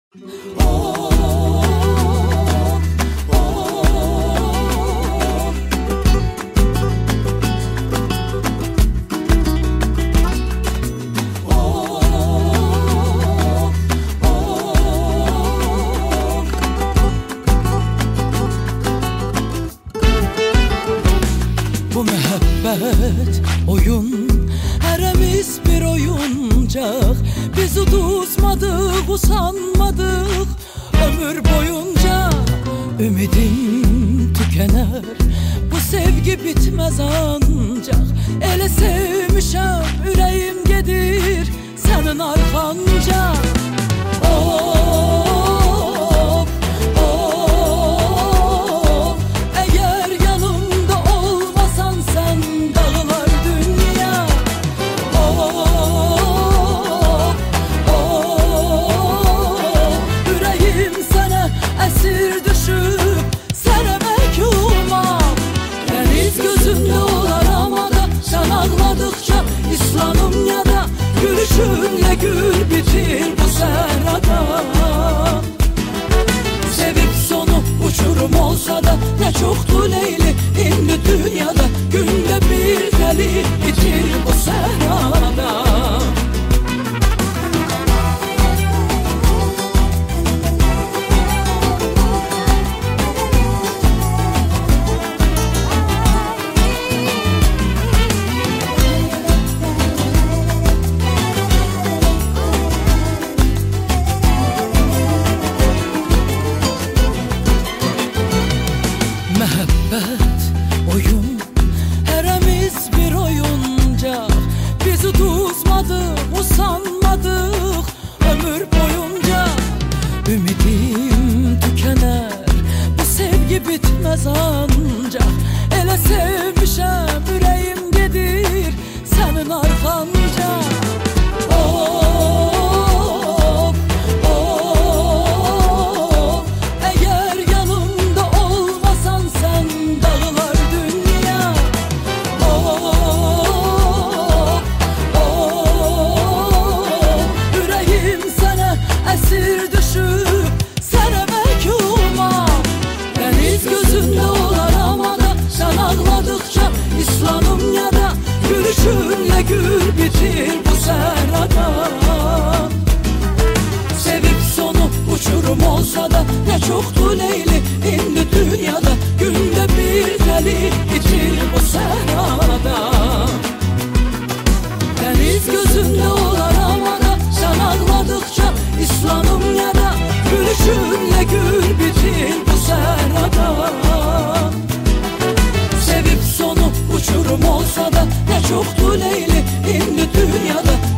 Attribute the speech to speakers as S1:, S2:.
S1: Bu müebbet oyun, heremiz bir oyuncak. Biz uduzmadık, usanmadık ömür boyunca. Ümidim tükener, bu sevgi bitmez ancak. Ele sevmişem, yüreğim gedir senin arkanca. Of, of, eğer yanımda olmasan sen dağılar dünya. Of, of, yüreğim sana esir düşüp sana mekulmam. Deniz gözümde olar ama da sen ağladıkça İslanım ya da gülüşünle gül bitir bu serada. Sevip sonu uçurum olsa da ne çoktu Leyli indi dünyada. Günde bir deli bitir bu serada. Mehabbet oyun, heremiz bir oyuncak. Biz uduzmadık, usanmadık ömür boyunca. Ümidim tükener, bu sevgi bitmez ancak. Ele sevmişem, yüreğim gedir senin arkanca. Of, of, eğer yanımda olmasan sen dağılar dünya. Of, of, yüreğim sana esir düşüp sana mekulmam. Deniz gözümde olar ama da sen ağladıkça İslanım ya da gülüşünle gül bitir bu serada. Sevip sonu uçurum olsa da ne çoktu Leyli indi dünyada. Günde bir deli bitir bu serada. Deniz gözümde olar ama da sen ağladıkça İslanım ya da gülüşünle gül bitir bu serada. Sevip sonu uçurum olsa da ne çoktu Leyli indi dünyada.